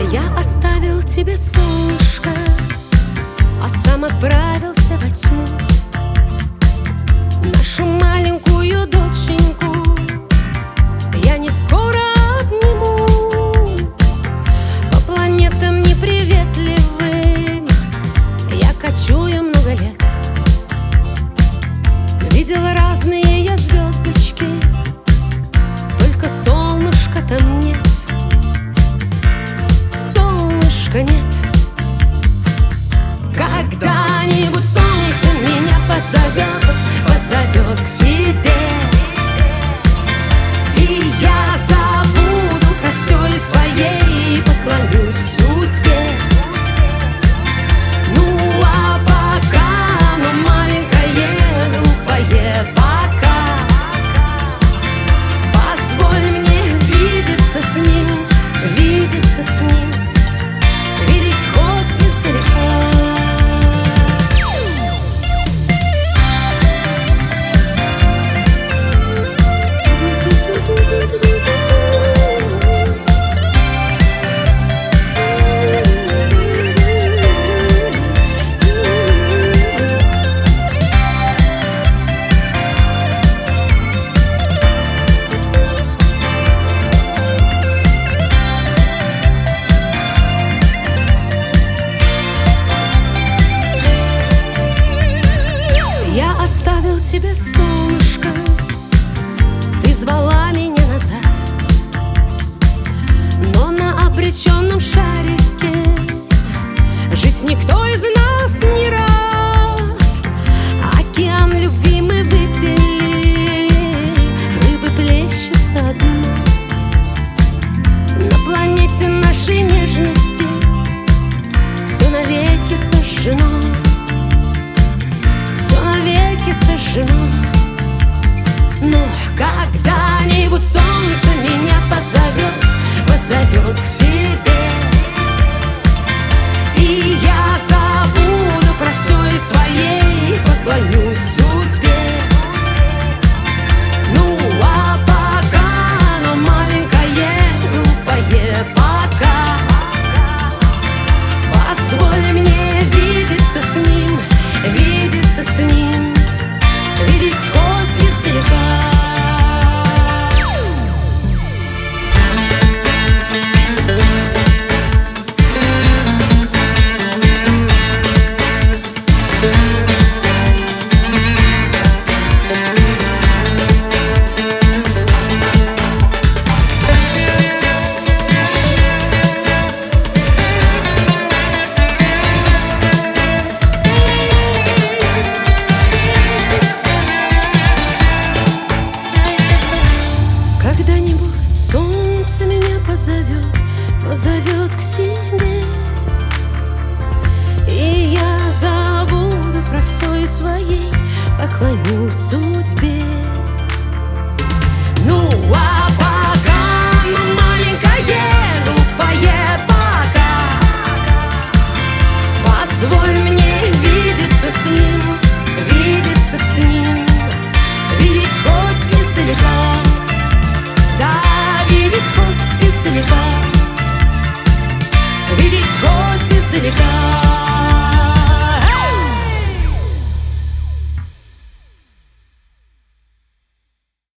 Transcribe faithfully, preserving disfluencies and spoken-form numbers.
Я оставил тебе солнышко, а сам отправился во тьму. Нашу маленькую доченьку я не скоро обниму. По планетам неприветливым я кочую много лет. Видела разные я звездочки, только солнышка там нет. Солнышка нет. Когда-нибудь солнце меня позовет, позовет к себе, и я забуду про все и своей, поклонюсь судьбе. Ну а пока, но маленькое, глупое пока, позволь мне видеться с ним, видеться с ним, видеть хоть издалека. Я оставил тебе солнышко, ты звала меня назад, но на обреченном шарике жить никто из нас не рад. Океан любви мы выпили, рыбы плещутся дно. На планете нашей нежности все навеки сожжено, все навеки сожжено. Но когда-нибудь солнце меня позовет, позовет к себе, и я забуду про все и своей, поклонюсь судьбе. Ну а пока, но маленькое, глупое пока, позволь мне видеться с ним, видеться с ним, видеть хоть издалека. Когда-нибудь солнце меня позовет, позовет к себе, и я забуду про все и своей, поклонюсь судьбе. Ну а